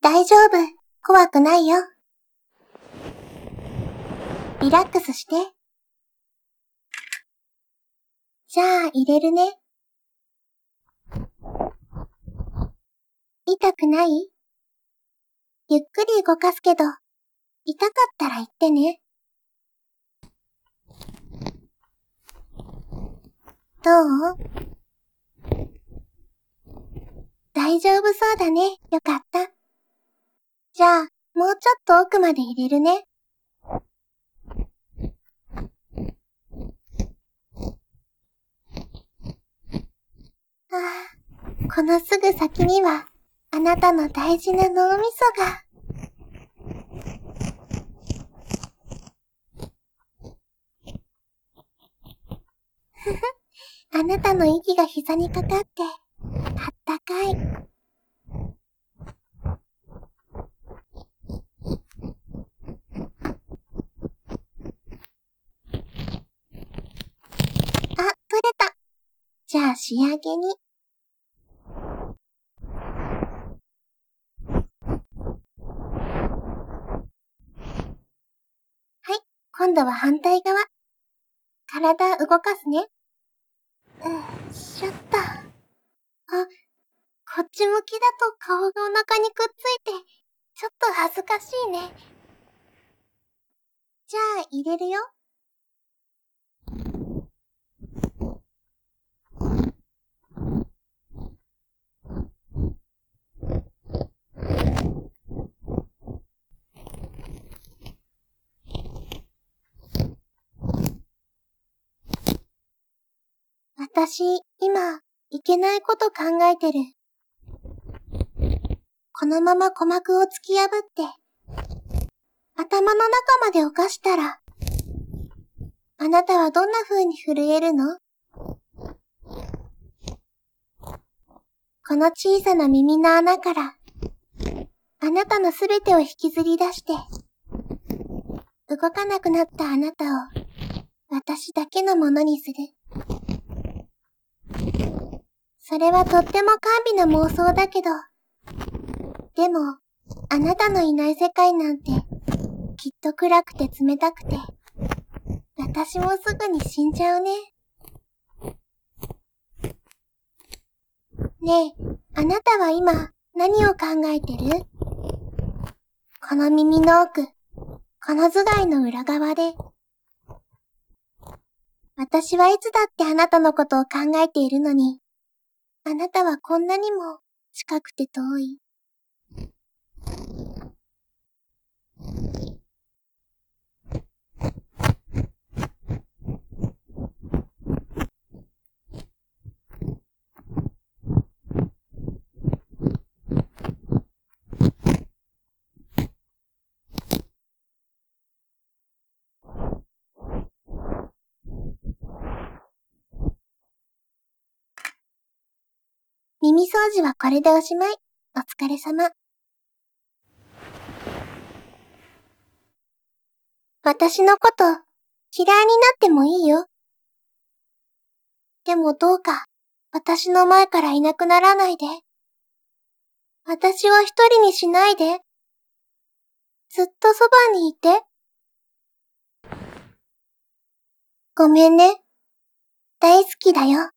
大丈夫。怖くないよ。リラックスして。じゃあ入れるね。痛くない？ゆっくり動かすけど、痛かったら言ってね。どう？大丈夫そうだね。よかった。じゃあ、もうちょっと奥まで入れるね。このすぐ先には、あなたの大事な脳みそが。あなたの息が膝にかかって、あったかい。取れた。じゃあ仕上げに。はい、今度は反対側。体動かすね。しょった。こっち向きだと顔がお腹にくっついて、ちょっと恥ずかしいね。じゃあ入れるよ。私、今、いけないこと考えてる。このまま鼓膜を突き破って、頭の中まで犯したら、あなたはどんな風に震えるの？この小さな耳の穴から、あなたのすべてを引きずり出して、動かなくなったあなたを、私だけのものにする。それはとっても甘美な妄想だけど、でも、あなたのいない世界なんて、きっと暗くて冷たくて、私もすぐに死んじゃうね。ねえ、あなたは今、何を考えてる？この耳の奥、この頭蓋の裏側で。私はいつだってあなたのことを考えているのに、あなたはこんなにも近くて遠い。耳掃除はこれでおしまい。お疲れ様。私のこと嫌いになってもいいよ。でもどうか私の前からいなくならないで。私を一人にしないで。ずっとそばにいて。ごめんね。大好きだよ。